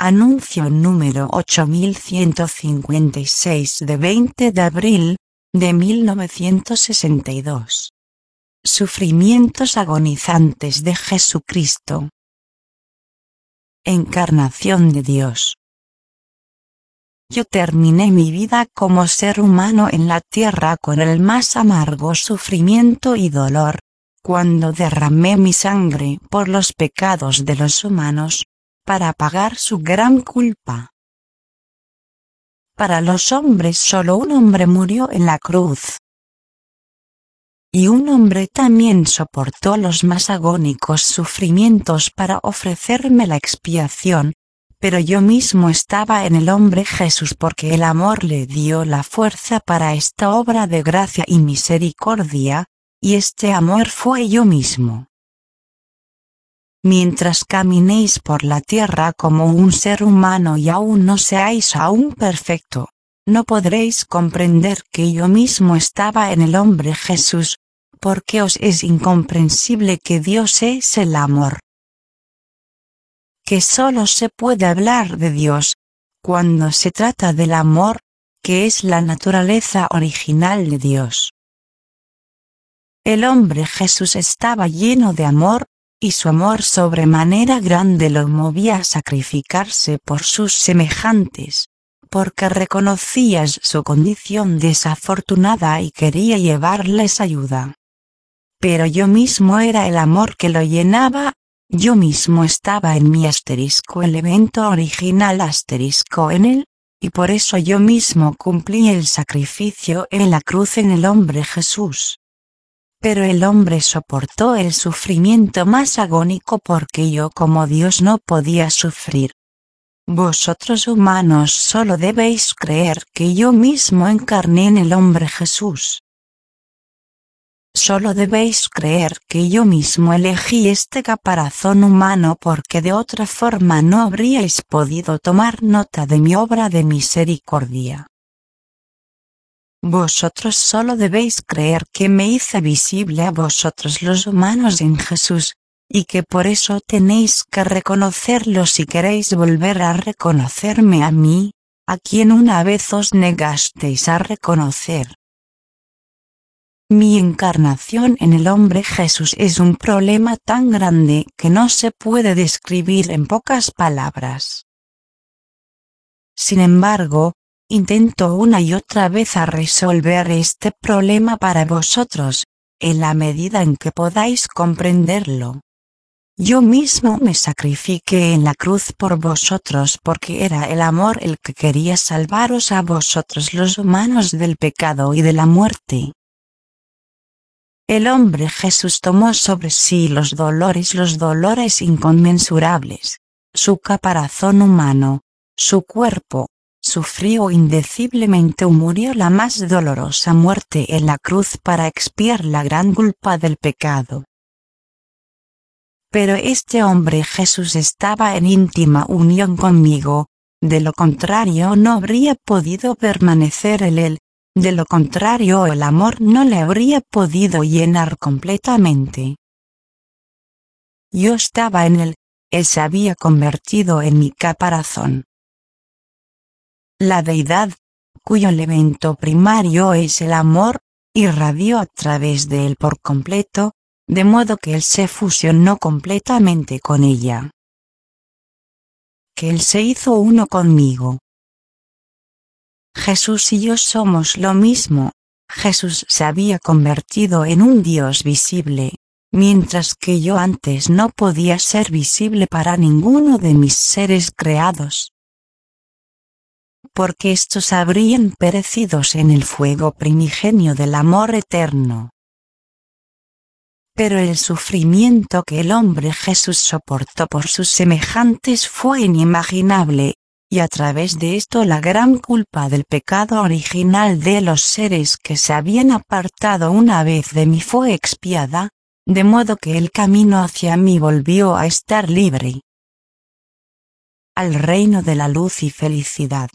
Anuncio número 8156 de 20 de abril de 1962. Sufrimientos agonizantes de Jesucristo. Encarnación de Dios. Yo terminé mi vida como ser humano en la tierra con el más amargo sufrimiento y dolor, cuando derramé mi sangre por los pecados de los humanos, para pagar su gran culpa. Para los hombres solo un hombre murió en la cruz. Y un hombre también soportó los más agónicos sufrimientos para ofrecerme la expiación, pero yo mismo estaba en el hombre Jesús porque el amor le dio la fuerza para esta obra de gracia y misericordia, y este amor fue yo mismo. Mientras caminéis por la tierra como un ser humano y aún no seáis aún perfecto, no podréis comprender que yo mismo estaba en el hombre Jesús, porque os es incomprensible que Dios es el amor. Que solo se puede hablar de Dios, cuando se trata del amor, que es la naturaleza original de Dios. El hombre Jesús estaba lleno de amor, y su amor sobremanera grande lo movía a sacrificarse por sus semejantes, porque reconocía su condición desafortunada y quería llevarles ayuda. Pero yo mismo era el amor que lo llenaba, yo mismo estaba en mi elemento original en él, y por eso yo mismo cumplí el sacrificio en la cruz en el hombre Jesús. Pero el hombre soportó el sufrimiento más agónico porque yo como Dios no podía sufrir. Vosotros humanos solo debéis creer que yo mismo encarné en el hombre Jesús. Solo debéis creer que yo mismo elegí este caparazón humano porque de otra forma no habríais podido tomar nota de mi obra de misericordia. Vosotros solo debéis creer que me hice visible a vosotros los humanos en Jesús, y que por eso tenéis que reconocerlo si queréis volver a reconocerme a mí, a quien una vez os negasteis a reconocer. Mi encarnación en el hombre Jesús es un problema tan grande que no se puede describir en pocas palabras. Sin embargo, intento una y otra vez a resolver este problema para vosotros, en la medida en que podáis comprenderlo. Yo mismo me sacrifiqué en la cruz por vosotros porque era el amor el que quería salvaros a vosotros los humanos del pecado y de la muerte. El hombre Jesús tomó sobre sí los dolores inconmensurables, su caparazón humano, su cuerpo, sufrió indeciblemente y murió la más dolorosa muerte en la cruz para expiar la gran culpa del pecado. Pero este hombre Jesús estaba en íntima unión conmigo, de lo contrario no habría podido permanecer en él, de lo contrario el amor no le habría podido llenar completamente. Yo estaba en él se había convertido en mi caparazón. La deidad, cuyo elemento primario es el amor, irradió a través de él por completo, de modo que él se fusionó completamente con ella. Que él se hizo uno conmigo. Jesús y yo somos lo mismo. Jesús se había convertido en un Dios visible, mientras que yo antes no podía ser visible para ninguno de mis seres creados, porque estos habrían perecido en el fuego primigenio del amor eterno. Pero el sufrimiento que el hombre Jesús soportó por sus semejantes fue inimaginable, y a través de esto la gran culpa del pecado original de los seres que se habían apartado una vez de mí fue expiada, de modo que el camino hacia mí volvió a estar libre. Al reino de la luz y felicidad.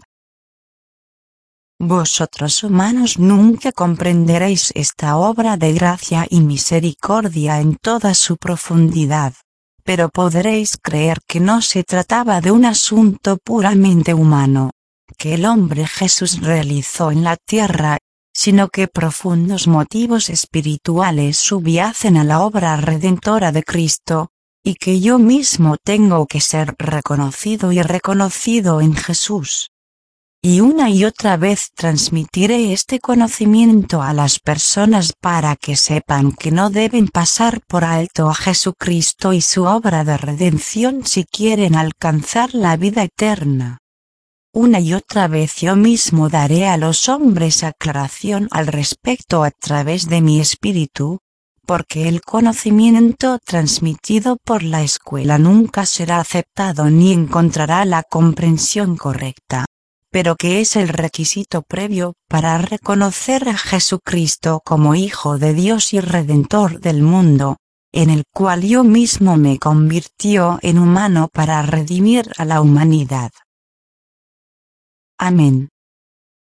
Vosotros humanos nunca comprenderéis esta obra de gracia y misericordia en toda su profundidad, pero podréis creer que no se trataba de un asunto puramente humano, que el hombre Jesús realizó en la tierra, sino que profundos motivos espirituales subyacen a la obra redentora de Cristo, y que yo mismo tengo que ser reconocido y reconocido en Jesús. Y una y otra vez transmitiré este conocimiento a las personas para que sepan que no deben pasar por alto a Jesucristo y su obra de redención si quieren alcanzar la vida eterna. Una y otra vez yo mismo daré a los hombres aclaración al respecto a través de mi espíritu, porque el conocimiento transmitido por la escuela nunca será aceptado ni encontrará la comprensión correcta, pero que es el requisito previo para reconocer a Jesucristo como Hijo de Dios y Redentor del mundo, en el cual yo mismo me convirtió en humano para redimir a la humanidad. Amén.